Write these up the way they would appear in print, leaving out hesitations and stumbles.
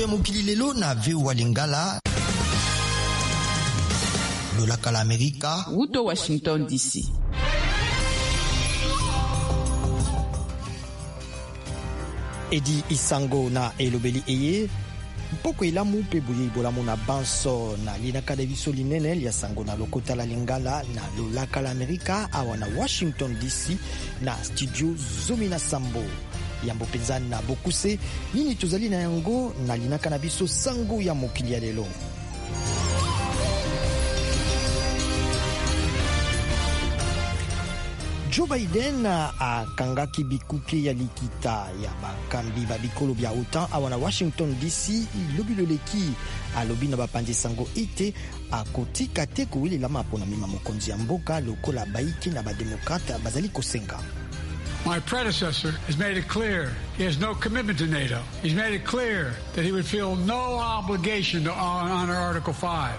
ya mokili lelo na VOA Lingala. Lolaka la Amerika. Wuto Washington DC. Edi Isango na elobeli eye. Mpoko ilamu pe buye ibolamu na banso na linaka de viso linene lia sango na lokota la Lingala na Lolaka la Amerika awa na Washington DC na studio Zomina Sambo. Yambo penzani na bokuse nini tozali na yango na linaka na biso sango ya mokili ya lelo. Joe Biden akangaki bikuke ya likita ya bakambi babikolo bya OTAN awa na Washington DC lobi loleki alobi na bapandi sango ite akotika te kowelela mapona mima mokonzi ya mboka lokola baiki na bademokrate bazali kosenga. My predecessor has made it clear he has no commitment to NATO. He's made it clear that he would feel no obligation to honor Article 5.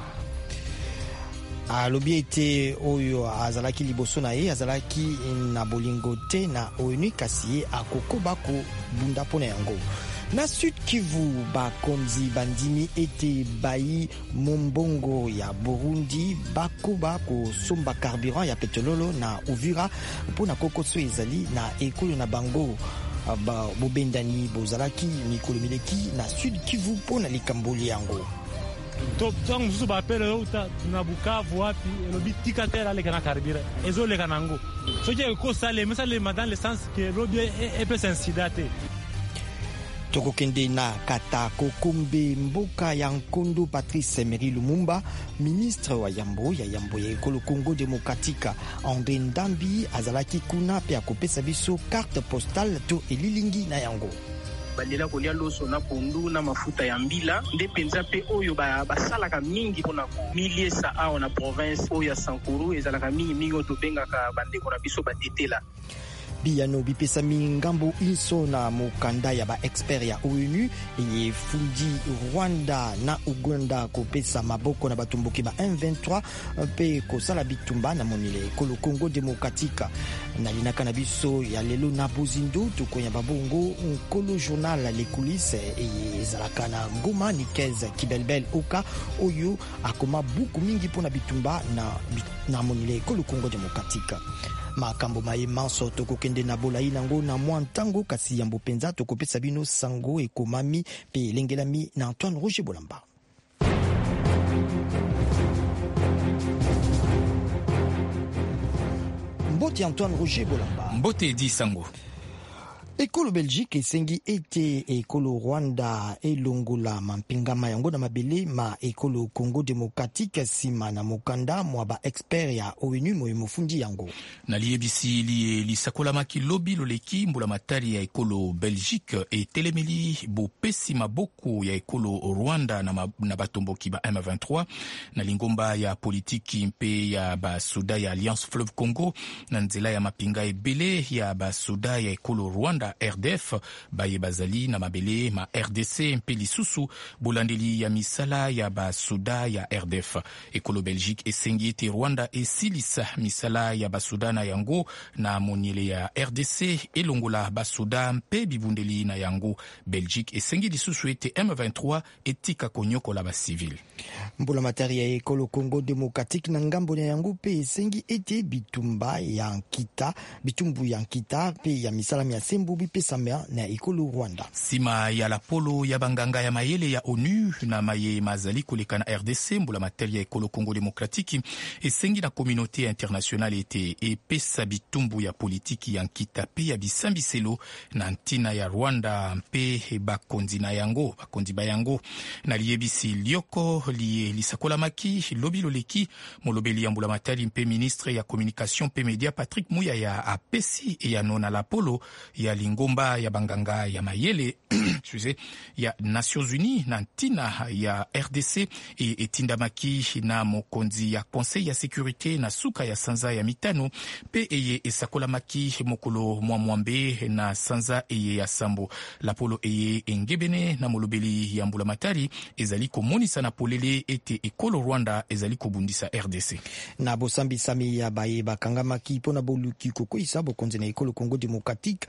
Alobi ete oyo azalaki liboso na ye azalaki na bolingo te na ONU kasi ye akokoba ko bunda pona yango. Na Sud Kivu bakonzi bandimi ete bayi mombongo ya Burundi bakoba ko somba carburant ya petrolo na Uvira pona kokoso ezali na ekolo na bango bobendani bozalaki mikolo mileki na Sud Kivu pona likamboli yango. Tongo mususu bapele uta na Bukavu wapi lobi tika tera le kana karibira ezo le kanango soje ko sale mesale dans le sens que lobi e peut s'incidenter. Tokokende na kata kokombe mboka ya Nkondo Patrice Emery Lumumba, ministre wa Yambo ya ekolo Congo Demokratika André Ndambi azalaki kuna pe akopesa biso carte postale to elilingi na yango. Balela kolia loso na pondu na mafuta ya mbila nde penza pe oyo basalaka mingi pona miliesa awa na province oyo ya Sankuru ezalaka mingi oyo tobengaka bandeko na biso batetela. Biyano bipesa mingambo inso na mokanda ya ba-expert ya ONU ye fundi Rwanda na Uganda kopesa maboko na batumbuki ba M23 pe kosala bitumba na monile ekolo Congo Demokratika na linaka na biso ya lelo na Bozindo tukonya babongo nkolo journal Les Coulisses ezalaka na Goma Nikez Kibelbel Oka oyo akoma buku mingi pona bitumba na monile ekolo Congo Demokratika. Makambo maye manso tokokende na bolai nango na mwantango kasi yambo penza tokopesa bino sango ekomami pe elengelami na Antoine Roger Bolamba. Mbote Antoine Roger Bolamba. Mbote di sango. Ekolo Belgique esengi ete ekolo Rwanda elongola mampingama yango na mabele ma ekolo Congo Demokratique sima na mokanda mwa ba expert ya ONU moyo mofundi yango. Na liebisi lisakola maki lobi loleki mbula matari ya ekolo Belgique etelemeli bo pesi maboko ya ekolo Rwanda na batomboki ba M23 na lingomba ya politiki mpe ya ba soda ya Alliance Fleuve Congo na nzela ya mapinga ebele ya ba soda ya ekolo Rwanda RDF baye bazali na mabele ma RDC mpe lisusu bolandeli ya misala ya basoda ya RDF. Ekolo Belgique esengi ete Rwanda esilisa misala ya basoda na yango na moniele ya RDC elongola basoda mpe bibundeli na yango. Belgique esengi lisusu ete M23 etika konyokola ba civil. Mbula matari ya ekolo Congo Demokratique na ngambo na yango pe esengi ete bitumbu ya nkita pe ya misala ya sembu bipesama na ekolo Rwanda. Sima ya la polo ya banganga ya mayele ya ONU na maye mazali koleka na RDC mbula matari ya ekolo Congo Demokratique esengi na communauté internationale ete epesa bitumbu ya politiki ya nkita pe ya bisambiselo na ntina ya Rwanda mpe bakonzi bayango na liebisi lioko lisakola maki lobi loleki molobeli ya mbula matari mpe ministre ya communication pe media Patrick Muyaya apesi ya nona la polo ya lingomba ya banganga ya mayele ya Nations Unies na ntina ya RDC etindamaki na mokonzi ya Conseil ya Sécurité na suka ya sanza ya mitano pe eye esakolamaki mokolo mwamwambe na sanza eye ya sambo la polo eye engebene na molobeli ya mbula matari ezali komonisa na polele ete ekolo Rwanda ezali kobundisa RDC na bosambi sami ya baye bakangamaki pona boluki kokoisa bokonzi na ekolo Congo Démocratique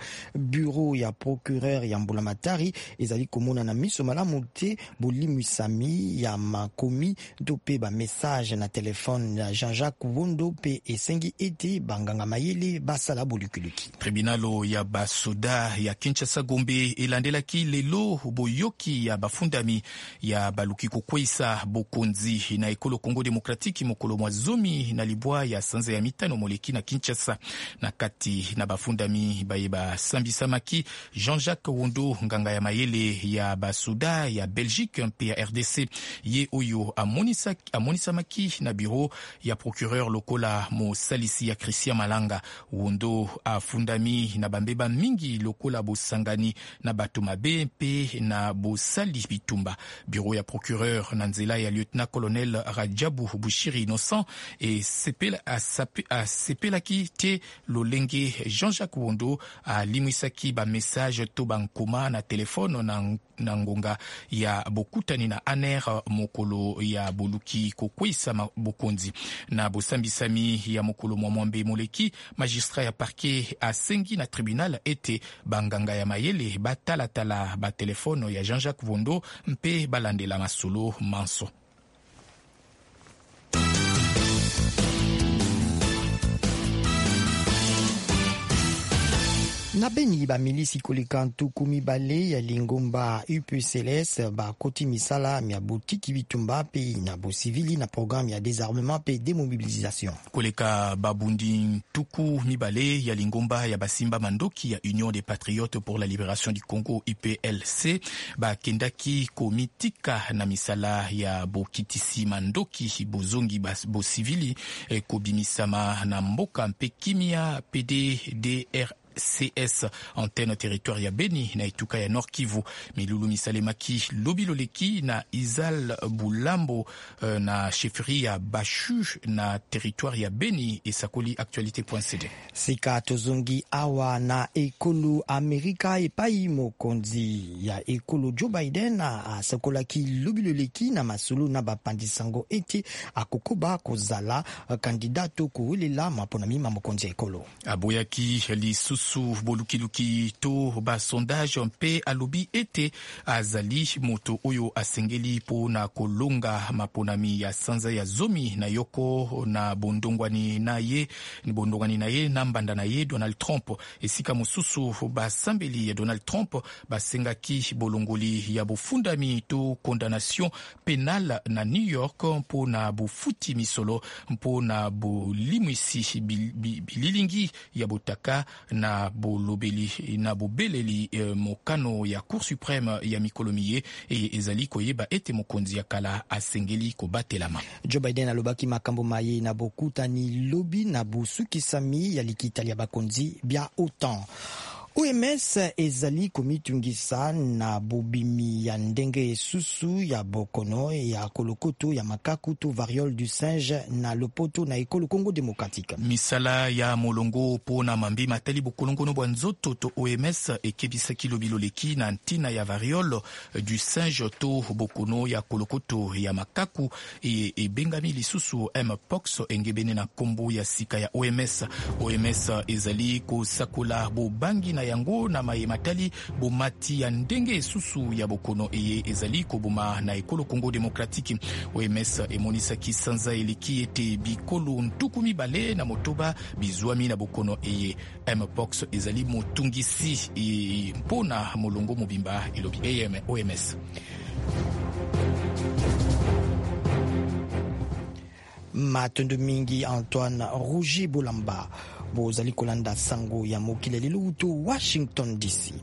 bureau ya procureur ya Mbulamatari ezali komona na miso malamu te bolimwisami ya makomi to pe ba message na telefone ya Jean-Jacques Wondo pe esengi ete banganga mayele basala bolukuluki. Tribunalo ya basoda ya Kinshasa Gombe elandelaki lelo boyoki ya bafundami ya baluki kokwesa bokonzi na ekolo Kongo Demokratiki mokolo mwa zomi na libwa ya sanza ya mitano moleki na Kinshasa. Na kati na bafundami bayeba sambisamaki Jean-Jacques Wondo nganga ya mayele ya basoda ya Belgique pe ya RDC ye oyo amonisamaki na bureau ya procureur lokola mosalisi ya Christian Malanga. Wondo afundami na bambeba mingi lokola bosangani na bato mabe pe na bosali bitumba. Bureau ya procureur na nzela ya lieutenant-colonel Rajabu Bushiri Innocent e sepelaki te lolenge Jean-Jacques Wondo alimwisaki ba message to bankoma na telefone na ngonga ya bokutani na aner mokolo ya boluki kokwisa bokonzi na bosambisami ya mokolo mwamwambe moleki. Magistrat ya parquet asengi na tribunal ete banganga ya mayele batalatala ba telefone ya Jean-Jacques Wondo mpe balandela masolo manso. Na Beni ba milisi koleka ntuku mibale ya lingomba UPCLS ba koti misala mia botiki bitumba pe na bo civili na programme ya désarmement pe démobilisation. Koleka babundi ntuku mibale ya lingomba ya basimba mandoki ya Union des Patriotes pour la Libération du Congo UPLC ba kendaki komitika na misala ya bokitisi mandoki bozongi bo civili kobimisama na mboka mpe kimia PDDR CS antenne territoire ya Beni na Ituka ya Nord Kivu. Milulu Misalemaki Lobiloleki na Izal Bulambo na chefferie ya Bashu na territoire ya Beni esakoli actualité.cd. Sika tozongi awa na ekolo Amerika epai mokonzi ya ekolo Joe Biden asakolaki Lobiloleki na masolo na bapandisango ete akokoba kozala kandidato kowelela maponami ma mokonzi ekolo. Aboyaki lisusu bolukiluki to ba sondage mpe alobi ete azali moto oyo asengeli po na kolonga maponami ya sanza ya zomi na yoko na bondongwani na ye na mbanda na ye Donald Trump. Esika mosusu basambeli ya Donald Trump basengaki bolongoli ya bofundami to condamnation penale na New York po na bofuti misolo po na bolimwisi bililingi ya botaka na bolobeli na bobeleli mokano ya Cour suprême ya mikolomiye ezali koyeba ete mokonzi ya kala asengeli kobatelama. Joe Biden alobaki makambo maye na bokutani lobi na busukisami ya likita ya bakonzi bia OTAN. OMS ezali komitungisa na bobimi ya ndenge susu ya bokono ya kolokoto ya makaku to variole du singe na lopoto na ekolo Congo Démocratique. Misala ya molongo po na mambi matali bokolongo no bwanzoto to OMS ekebisaki lobiloleki na ntina ya variole du singe to bokono ya kolokoto ya makaku bengami lisusu Mpox engebene na kombo ya sika ya OMS. OMS ezali kosakola bobangi na yango na mayematali bomati ya ndenge susu ya bokono ezali koboma na ekolo Congo Démocratique. OMS emonisaki sanza eleki ete bikolo ntuku mibale na motoba bizwami na bokono Mpox ezali motungisi mpona molongo mobimba elobi OMS. Matondo mingi Antoine Rougi Bolamba bozali kolanda sango ya mokili lelo uto Washington DC.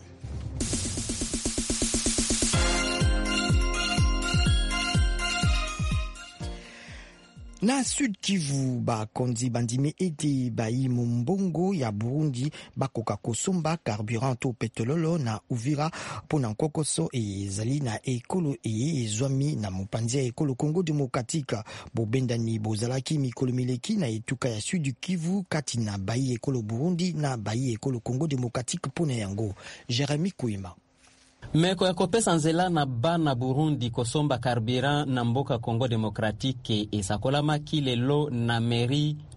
Na Sud Kivu bakonzi bandime ete bayi mumbongo ya Burundi bakoka kosomba carburant to petrololo na Uvira pona nkokoso ezali na ekolo ezwami na mopanzi ya ekolo Congo Démocratique. Bobendani bozalaki mikolo mileki na etuka ya Sud Kivu kati na bayi ekolo Burundi na bayi ekolo Congo Démocratique pona yango. Jeremy Kuima. Meko ya kopesa nzela na bana Burundi kosomba carburant na mboka Congo Demokratike esakolamaki lelo na meri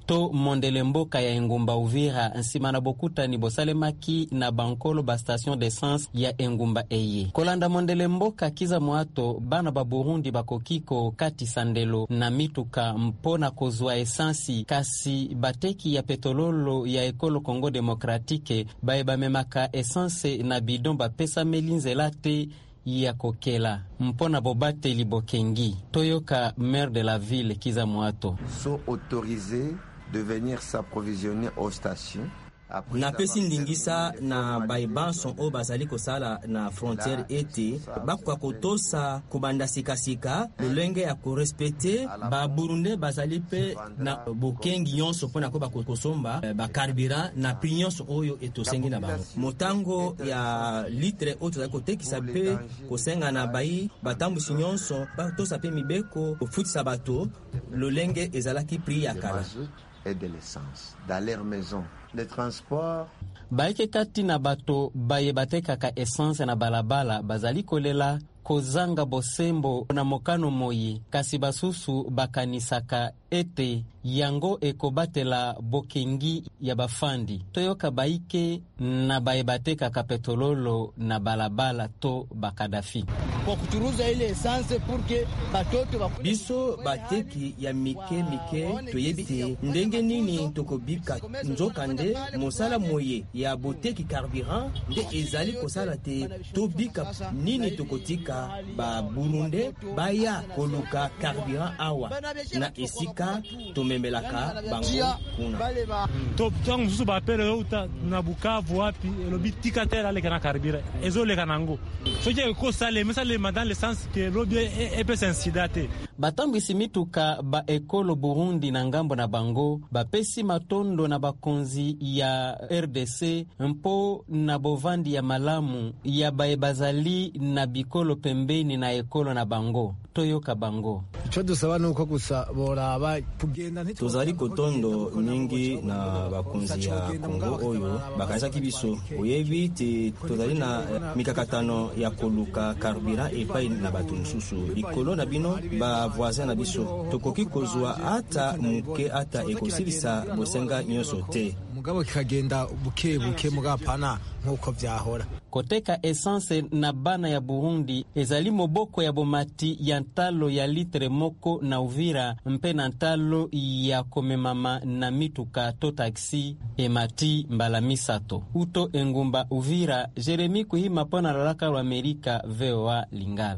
to mondele mboka ya engumba Uvira nsima na bokutani bosalemaki na bankolo ba station d'essence ya engumba eye. Kolanda mondele mboka kiza mwato bana ba Burundi bakokiko kati sandelo na mituka mpona kozwa esansi kasi bateki ya petrololo ya ekolo Congo Demokratike baeba memaka esanse na bidon bapesa melinzela te ya kokela mpona bobate libokengi. Toyoka maire de la ville kiza mwato sont autorisés de venir s'approvisionner aux stations. Na pesi ndingisa na baibanson o bazali kosala na frontière ete bakwa kotosa kubanda sikasika lolenge ya korespecte ba Burunde bazali pe na bokengi nyonso pona ko bakosomba ba carburant na pinyonso oyo etosengi na bango motango ya litre oto za kotekisa pe kosenga na bai batambusi nyonso batosa pe mibeko ofutisa bato lolenge ezalaki prix ya kala et de l'essence dans leur maison. Le transport baike kati na bato baye batekaka essence na balabala bazali kolela kozanga bosembo na mokano moyi kasi basusu bakanisaka ete yango ekobatela bokengi ya bafandi. Toyoka baike na baye batekaka petrololo na balabala to bakadafi kwa kuturuza ile essence porque batoto biso bateki ya mike toyebite ndenge nini tokobika nzokande mosala moye ya boteki carburant nde ezali kosala te tobika nini tokotika ba Burunde baya koluka carburant awa na esika tomemelaka bango kuna tangu mususu bapele uta na Bukavu wapi elobi tikatera leka na carburant ezoleka nango soki ko sale mesale dans le sens que lobby est incidate. Batambwisi mituka ba ekolo Burundi na ngambo na bango bapesi matondo na bakonzi ya RDC mpo na bovandi ya malamu ya baebazali na bikolo pembeni na ekolo na bango. Toyoka bango ico dusaba nuko gusa boraba kugenda tozali kotondo mingi na bakonzi ya Kongo oyo bakanisa kibiso oyebi te tozali na mikakatano ya koluka carburant epai na bato mosusu likolo na bino ba voisin na biso tokoki kozwa ata muke ata ekosilisa bosenga nyonso te mugabo kikagenda buke mugapana nkuko vyahora. Koteka essence na bana ya Burundi ezali moboko ya bomati ya ntalo ya litre moko na Uvira mpe na ntalo ya komemama na mituka to taxi emati mbala misato. Uto engumba Uvira, Jeremy Kuhima pona lalaka wa Amerika VOA Lingala.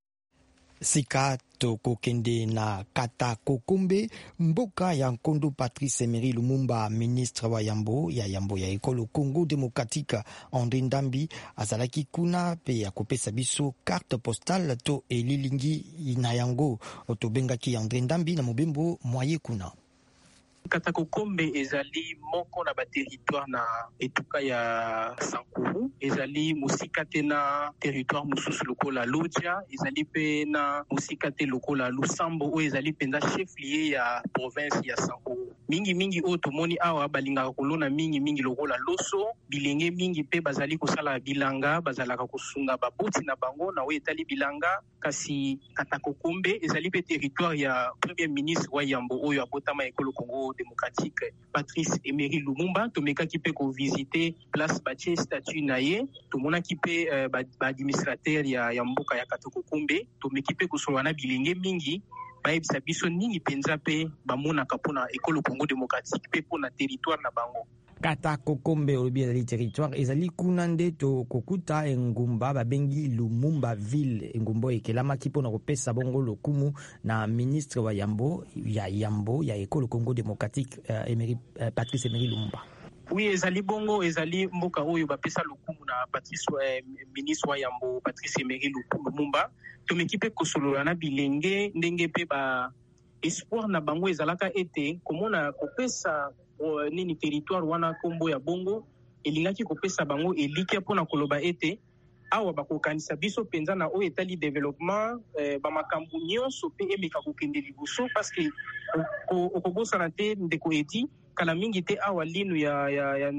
Sika tokokende na Kata Kokombe mboka ya Nkondo Patrice Emery Lumumba ministre wa Yambo ya ekolo Congo Demokratika André Ndambi azalaki kuna pe ya kopesa biso carte postale to elilingi na yango otobengaki André Ndambi na mobembo mwaye kuna. Kata Kokombe ezali moko na ba territoire na etuka ya Sankuru, ezali musika te na territoire mususu lokola Lodja, ezali pe na musika te lokola Lusambo o ezali penza chef lié ya province ya Sankuru. Mingi o tomoni awa balinga kolona mingi lokola Loso, bilenge mingi pe bazali kosala bilanga, bazalaka kosunga baboti na bango na o etali bilanga kasi Kata Kokombe ezali pe territoire ya premier ministre wa Yambo oyo abotama ekolo Congo Démocratique Patrice Emery Lumumba. Tomekaki pe ko visiter place batie statue na ye, tomonaki pe ba administrateur ya mboka ya Kata Kokombe, tomeki pe kosolana bilenge mingi bayebisa biso nini penza pe bamonaka mpona ekolo Congo Démocratique pe mpona territoire na bango. Kata Kokombe olobi ezali territoire ezali kuna nde to kokuta engumba babengi Lumumba ville, engumba ekelamaki mpona kopesa bongo lokumu na ministre wa Yambo ya ekolo Congo Démocratique Patrice Emery Lumumba. Oui, ezali bongo, ezali mboka oyo bapesa lokumu na ministre wa Yambo Patrice Emery Lumumba. Tomeki pe kosolola na bilenge ndenge pe ba espoir na bango ezalaka ete komona kopesa nini territoire wana kombo ya bongo elingaki kopesa bango elike mpona koloba ete awa bakokanisa biso penza na oyo etali développement bamakambo nyonso pe emeka kokende liboso parce que okobosana te ndeko eti kala mingi te awa linu ya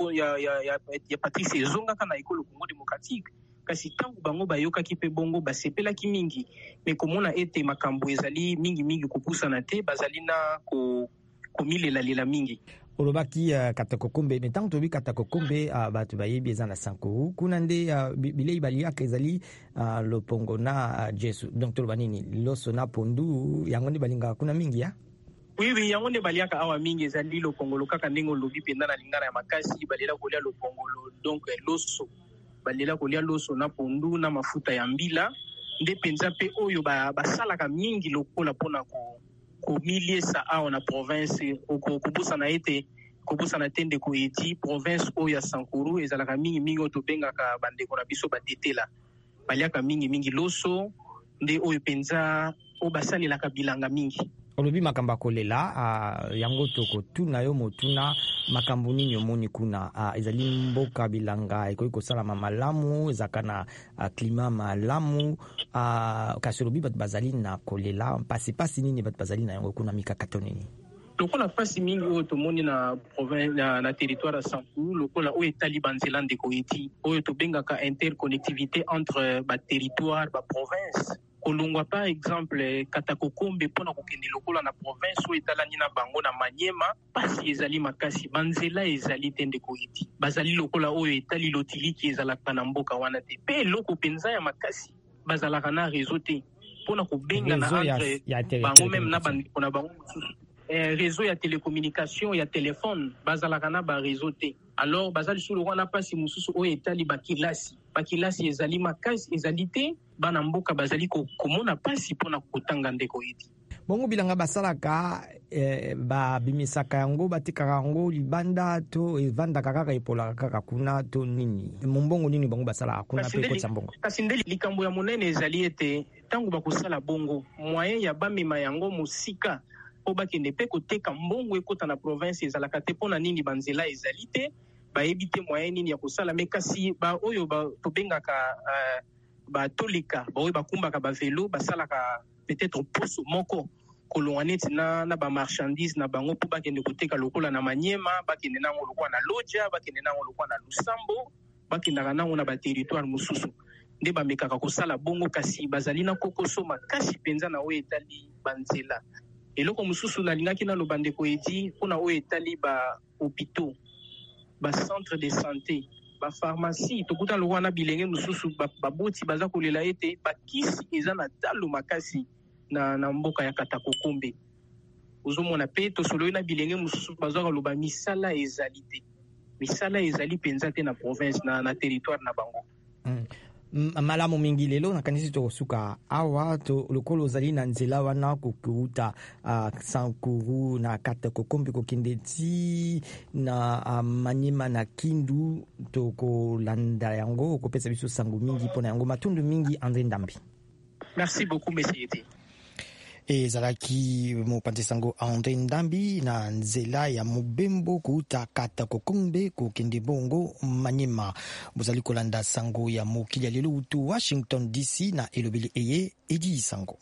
Patrice ezongaka na ekolo Congo Démocratique kasi tangu bango bayokaki pe bongo basepelaki mingi me komona ete makambo ezali mingi kopusana te bazali na komilela mingi. olobaki katakokombe me ntango tobi katakokombe bato bayebi eza na sankuru kuna nde bilei baliaka ezali lopongo na jesu donc toloba nini loso na pondu yango nde balingaka kuna mingi ya oui yango nde baliaka awa mingi ezali lopongolo kaka ndenge olobi mpenza na lingana ya makasi balela kolia lopongolo donc loso balela kolia loso na pondu na mafuta ya mbila nde mpenza mpe oyo basalaka mingi lokola mpona komiliesa awa na province kobosana ete kobosana te ndeko eti province oyo ya sankuru ezalaka mingi oyo tobengaka bandeko na biso batetela baliaka mingi loso nde oyo mpenza oyo basalelaka bilanga mingi. olobi makambo akolela yango tokotuna yo motuna makambo nini omoni kuna ezali mboka bilanga ekoki kosalama malamu ezalaka na klima malamu kasi olobi bato bazali na kolela mpasi nini bato bazali na yango kuna mikakato nini lokola mpasi mingi oyo tomoni na province na territoire ya sankuru lokola oyo etali banzela ndeko eti oyo tobengaka interconnectivité entre baterritoire baprovince kolongwa par exemple katakokombe mpona kokende lokola na province oyo etalani na bango na Manyema pasi ezali makasi banzela ezali te ndeko eti bazali lokola oyo etali lotiliki ezalaka na mboka wana te mpe eloko mpenza ya makasi bazalaka na réseau te mpona kobenga na entre bango meme na bandeko na bango mosusu réseau ya télécommunication ya téléphone bazalaka na ba réseau te alors bazali solo wana pasi mosusu oyo etali bakilasi ezali makasi ezali te bana mboka bazali komona pasi mpona kotanga ndeko eti bongo bilanga basalaka babimisaka yango batikaka yango libanda to evandaka kaka epolaka kaka kuna to nini mombongo nini bango basalaka kuna pe kotsa mbongo kasi nde likambo ya monene ezali ete ntango bakosala bongo moyen ya bamema yango mosika po bakende mpe koteka mbongo ekota na province ezalaka te mpona nini banzela ezali te bayebi te moyen nini ya kosala me kasi oyo tobengaka batolika baoyo bakumbaka bavelo basalaka peut-être poso moko kolonga neti na bamarchandise na bango mpo bakende koteka lokola na Manyema bakende nango lokola na Lodja bakende nango lokola na Lusambo bakendaka nango na baterritoire mosusu nde bamekaka kosala bongo kasi bazali na kokoso makasi mpenza na oyo etali banzela eloko mosusu nalingaki na lobandeko eti mpona oyo etali bahôpitaux bacentre de santé bapharmacie tokuta lokola na bilenge mosusu baboti baza kolela ete bakisi eza na talo makasi na mboka ya katakokombe ozomona mpe tosoloyi na bilenge mosusu bazwaka loba misala ezali mpenza te na province na territoire na bango malamu mingi lelo nakanisi tokosuka awa lokolo ozali na nzela wana kokuta sankuru na katakokombe kokende ti na Manyema na Kindu tokolanda yango okopesa biso sango mingi mpona yango matundu mingi André Ndambi. Merci beaucoup monsieur. ezalaki mopanzi sango André Ndambi na nzela ya mobembo kuta katakokombe kokende bongo Manyema. Bozali kolanda sango ya mokili ya lelo utu Washington DC na elobeli eye edi sango.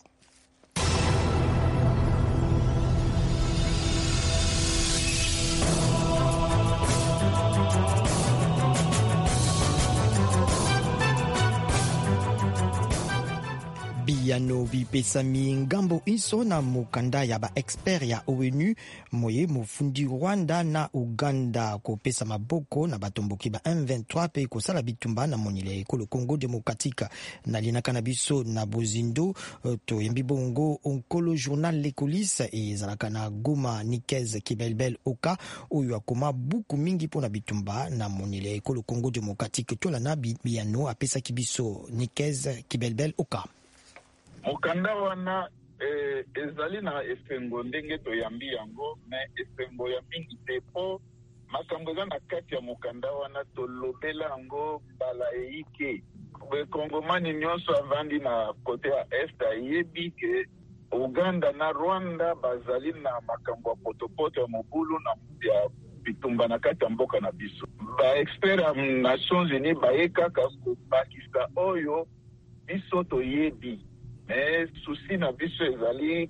Biyano bipesami ngambo iso na mukanda ya ba expert ya ONU moye mufundi Rwanda na Uganda kopesa maboko na batomboki ba M23 pe kosala bitumba na monile ekolo Congo Democratique na linaka na biso na bozindo to yembi bongo onkolo journal L'Ecolis ezalaka na Goma Nikez Kibelbel Oka oyo akoma buku mingi pona bitumba na monile ekolo Congo Democratique to lana biyano apesa kibiso Nikez Kibelbel Oka. Mokanda wana ezali na efengo ndenge toyambi yango na efengo ya mingi te po makambo eza na kati ya mokanda wana tolobela yango mbala eike bekongomani nyonso avandi na kote ya este ayebi ke Uganda na Rwanda bazali na makambo ya potopoto ya mobulu na ya bitumba na kati ya mboka na biso ba expert ya Nations Unies bayekaka kobakisa oyo biso toyebi mais souci na biso ezali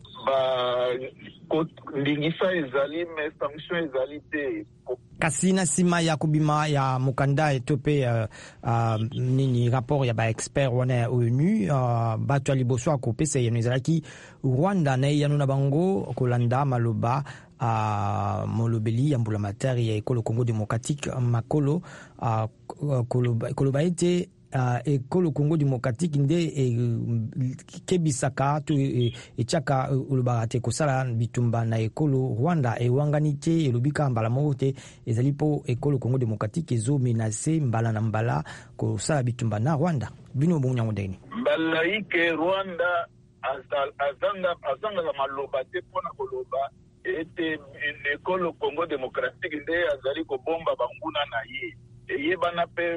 ndingisa ezali mais sanction ezali te kasi na sima ya kubima ya mukanda etope nini rapport ya ba expert wana ya ONU bato ya liboso akopesa yeno ezalaki Rwanda na yano na bango kolanda maloba molobeli ya mbulamatari ya ekolo Congo démocratique Makolo koloba ete ekolo Congo démocratique nde kebisaka to echaka olobaka te kosala bitumba na ekolo Rwanda ewangani te elobika mbala moko te ezali po ekolo Congo démocratique ezomenase mbala na mbala kosala bitumba na Rwanda. Bino bonyango ndeni mbala ike Rwanda azanga maloba te mpona koloba ete ekolo Congo démocratique nde azali kobomba banguna na ye eyebana pe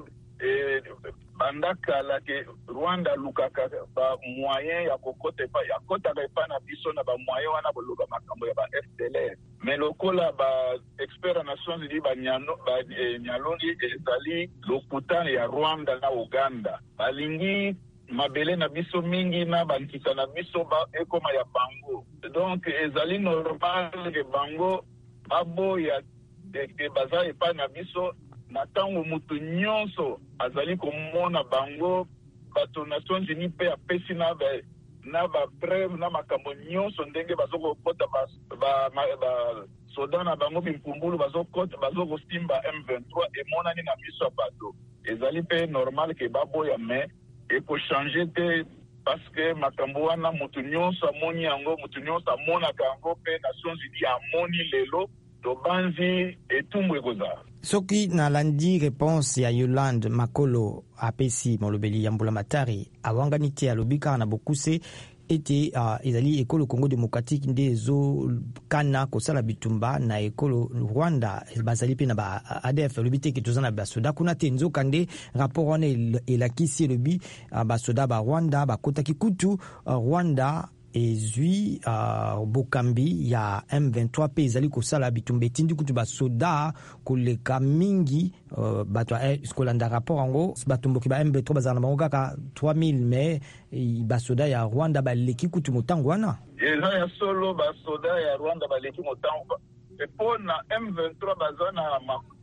bandakala ke Rwanda lukaka ba moyen ya kokota pa ya kota pa na biso na ba moyen wana boloba makambo ya ba FDLR mais lokola ba expert Nations Unies ba nyalongi ezali lokutana ya Rwanda na Uganda balingi mabele na biso mingi na bankisa na biso ba ekoma ya bango donc ezali normal ke bango abo ya de baza epa na biso na tango mutu nyonso azali komona bango bato Nations Unies pe apesi na ba preuve na makambo nyonso ndenge bazokokota ba soda na bango bimpumbulu bazokosimba M23 emonani na miso ya bato ezali pe normal ke baboya me ekochange te parce que makambo wana mutu nyonso amoni yango mutu nyonso amonaka yango pe Nations Unies amoni lelo tobanzi etumbu ekozala soki nalandi réponse ya Yolande Makolo apesi molobeli ya mbulamatari awangani te alobika na bokuse ete ezali ekolo Congo démocratique nde ezokana kosala bitumba na ekolo Rwanda bazali pe na ba ADF lobi te tozana basoda kuna te nzoka nde rapport wana elakisi elobi basoda ba Rwanda bakotaki kutu Rwanda ezwi bokambi ya M23 pe ezali kosala bitumba etindi kutu basoda koleka mingi bato eskolanda rapport ango batumboki ba M23 bazana bango kaka 3000 mais basoda ya Rwanda baleki kutu motango wana eza ya solo basoda ya Rwanda baleki motango epo na M23 bazana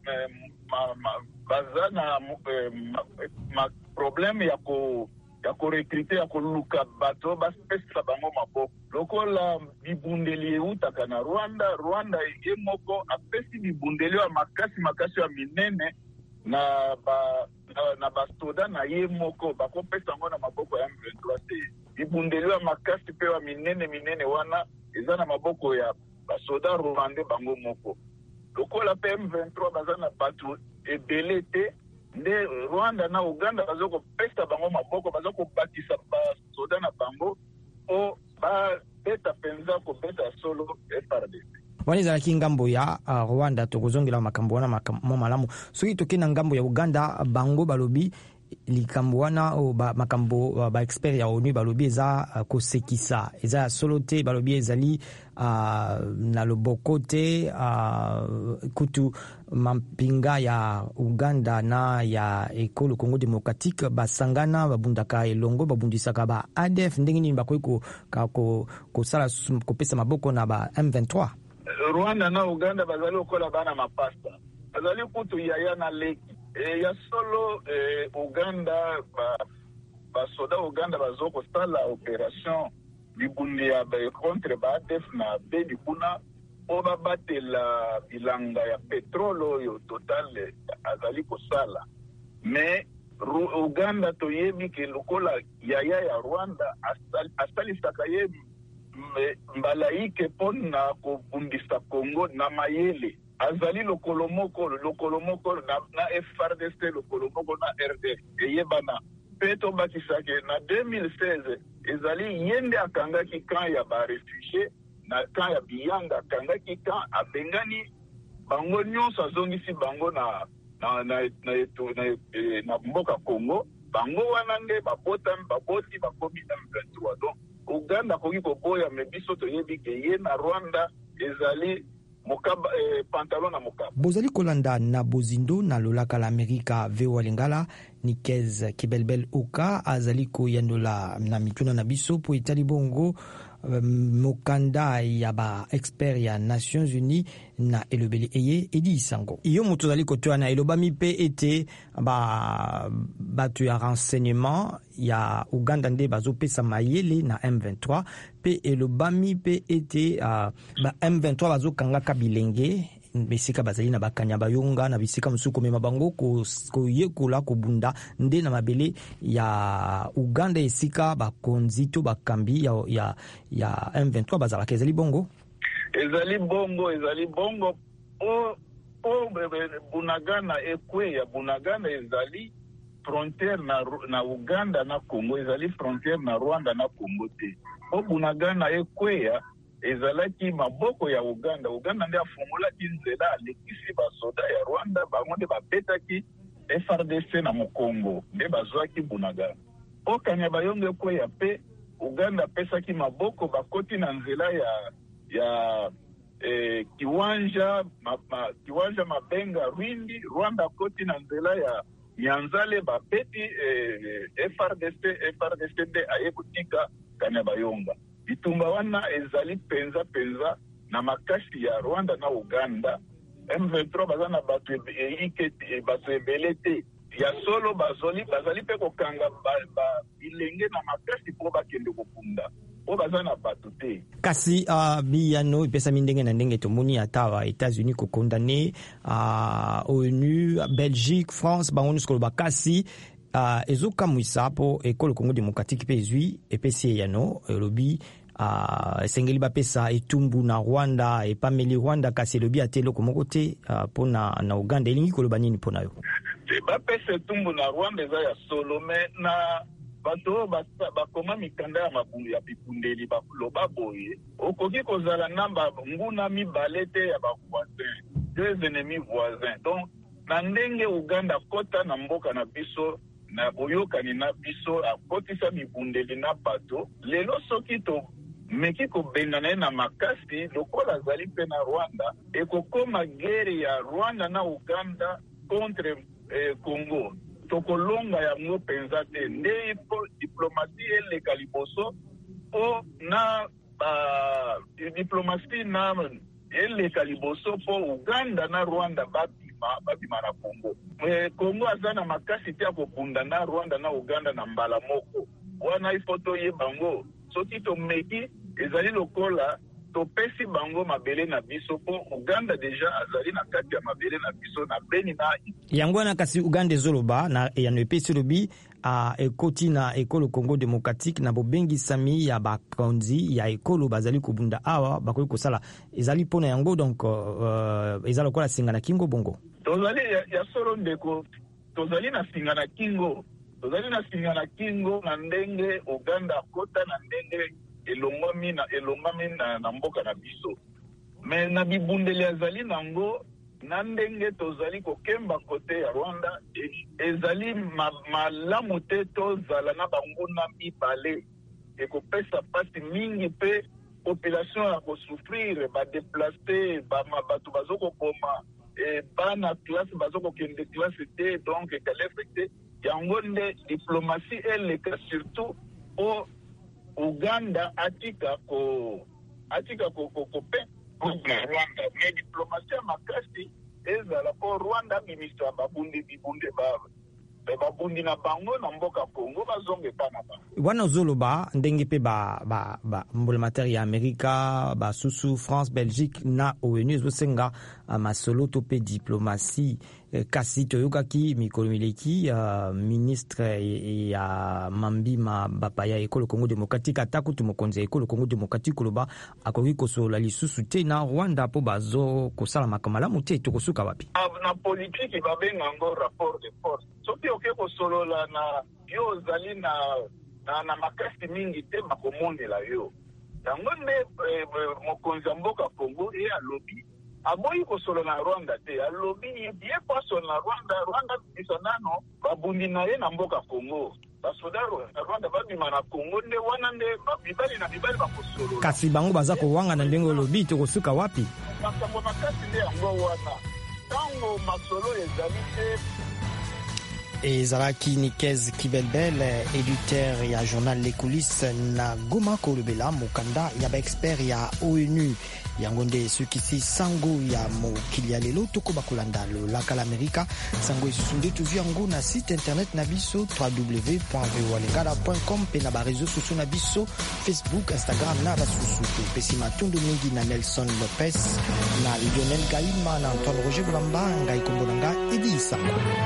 ma problème ya korekrite ya koluka bato basipesisa bango maboko lokola bibundeli eutaka na Rwanda ye moko apesi bibundeli ya makasi ya minene na basoda na ye moko bakopesa ngo na maboko ya M23 te bibundeli ya makasi pe ya minene wana eza na maboko ya basoda Rwanda bango moko lokola pe M23 baza na bato ebele te nde Rwanda na Uganda bazokopesa bango maboko bazokobakisa basoda na bango o beta penza kopesa solo FARDC wana ezalaki ngambo ya Rwanda tokozongela makambo wana malamu soki tokenda ngambo ya Uganda bango balobi likambo wana makambo ba expert ya ONU balobi eza kosekisa eza solo te balobi ezali na loboko te kutu mampinga ya Uganda na ya ekolo Congo démocratique basangana babundaka elongo babundisaka ba ADF ndenge nini bakoki kosala kopesa maboko na ba M23 Rwanda na Uganda bazali okola bana mapasta bazali kutu yaya na leki ya solo Uganda basoda Uganda bazokosala operation bibundi ya contre ba ADF na bedi kuna o babatela bilanga ya petrolo oyo Total azali kosala mais Uganda toyebi ke lokola yaya ya Rwanda asalisaka ye mbalaike pona kobundisa Congo na mayele azali lokolo moko na FARDC lokolo moko na RD eyebana peto bakisake na 2016 ezali yende akangaki camp ya ba réfugié na camp ya Biyanga akangaki camp abengani bango nyonso azongisi bango na mboka Congo bango wana nde baboti bakomi M23 donc Uganda koki koboya me biso toyebi ke ye na Rwanda ezali mokaba pantalon na mokaba bozali kolanda na bozindo na lolaka la Amerika VOA Lingala Nikez Kibelbel Oka azali koyandola na mituna na biso po etali bongo mokanda ya ba expert ya Nations Unies na elobeli eye edi sango iyo moto zali kotoa na elobami pe ete batu ya renseignement ya Uganda nde bazopesa mayele na M23 pe elobami pe ete ba M23 bazokangaka bilenge bisika bazali na bakanya bayonga na bisika musuko mema bango ko yekola ko bunda nde na mabele ya Uganda esika bakonzi to bakambi ya M23 bazala kezali bongo ezali bongo Bunagana ekweya Bunagana ezali frontière na Uganda na Congo ezali frontière na Rwanda na Congo te Bunagana ekweya ezalaki maboko ya Uganda nde afungolaki nzela alekisi basoda ya Rwanda bango nde babetaki FRDC na Mokongo nde bazwaki Bunagana okanya bayongo ekweya pe Uganda pesaki maboko bakoti na nzela ya Kiwanja Mabenga Rwindi Rwanda koti na nzela ya Nyanzale babeti FRDC nde ayekutika kanya bayonga bitumba wana ezali penza na makasi ya Rwanda na Uganda M23 bazana batu batu ebelete ya solo bazali pe kokanga bilenge na makasi po bakende kokunda po bazana batu te kasi biyano pesa mindenge na ndenge tomoni atawa États-Unis ko condamné ONU Belgique France bango nusko bakasi ezoka muisapo ekolo Congo démocratique pezui epesi yano lobi sengeli bapesa etumbu na Rwanda epameli Rwanda kasi lobi atelo komoko te pona na Uganda elingi koloba nini pona yo bapesa etumbu na Rwanda eza ya solo me na bato bakoma mikanda ya mabundu ya bipundeli baloba boye okoki kozala namba nguna mibale te ya bavoisin deux ennemis voisins donc na ndenge Uganda kota na mboka na biso na boyokani na biso akotisa bibundeli na bato lelo soki to meki kobengana na makasi lokola zali pe na Rwanda ekokoma guerre ya Rwanda na Uganda contre Congo tokolonga yango penza te nde diplomatie eleka liboso po na diplomatie na eleka liboso po Uganda na Rwanda babima na Congo Congo aza na makasi te akobunda na Rwanda na Uganda na mbala moko wana ifoto ye bango soki tomeki ezali lokola topesi bango mabele na biso po Uganda deja azali na kati ya mabele na biso na beni na yango na kasi Uganda zoloba na ya no epesi lobi ekoti na ekolo Congo démocratique na bobengi sami ya bakonzi ya ekolo bazali kubunda awa bakoki kosala ezali pona yango donc ezali lokola singa na kingo bongo tozali ya solo ndeko tozali na singa na kingo na ndenge Uganda kota na ndenge elongami na mboka na biso me na bibundeli azali nango na ndenge tozali kokemba kote ya Rwanda ezali malamu te tozala na banguna mibale ekopesa pasi mingi pe population ya kosouffrir badeplace bato bazokokoma bana classe bazokokende classe te donc kalefe te yango nde diplomatie eleka surtout o Uganda atika kope na Rwanda mais diplomatie makasi ezala po Rwanda ministre babundi babundi na bango na mboka Congo bazonge pana ba wana zoloba ndenge pe ba mbulamateri ya Amerika ba susu France Belgique na ONU zosenga masolo to pe diplomatie kasi toyokaki mikolo mileki ministre ya mambima bapaya ekolo Congo démocratique atako to mokonzi ekolo Congo démocratique koloba akoki kosola lisusu te na Rwanda po bazo kosala makamala te to kosuka wapi na politique babenga ngo rapport de force soki oke kosolola na yo zali na makasi mingi te bakomondela yo yango nde mokonzi ya mboka Congo alobi aboyi kosolo na Rwanda te alobi ye pasolo na Rwanda bisa nano babundi na ye na mboka Congo basoda na Rwanda babima na Congo nde wana nde bibali bakosolo kasi bango baza kowanga na ndenge olobi to kosuka wapi makambo makasi nde yango wana tango masolo ezali te ezalaki Nikez Kibelbel, éditeur ya journal Les Coulisses na Goma kolobela mokanda ya ba expert ya ONU yango nde sukisi sango ya mokili ya lelo tokoba kolanda lolaka la Amerika sango esusunde tuvi yango na site internet na biso www.voalingala.com pe na ba réseaux sociaux na biso Facebook, Instagram na basusu pesi matundu mingi na Nelson Lopez na Lionel Gaima na Antoine Roger Bulamba ngai kombo nanga Edi Sango.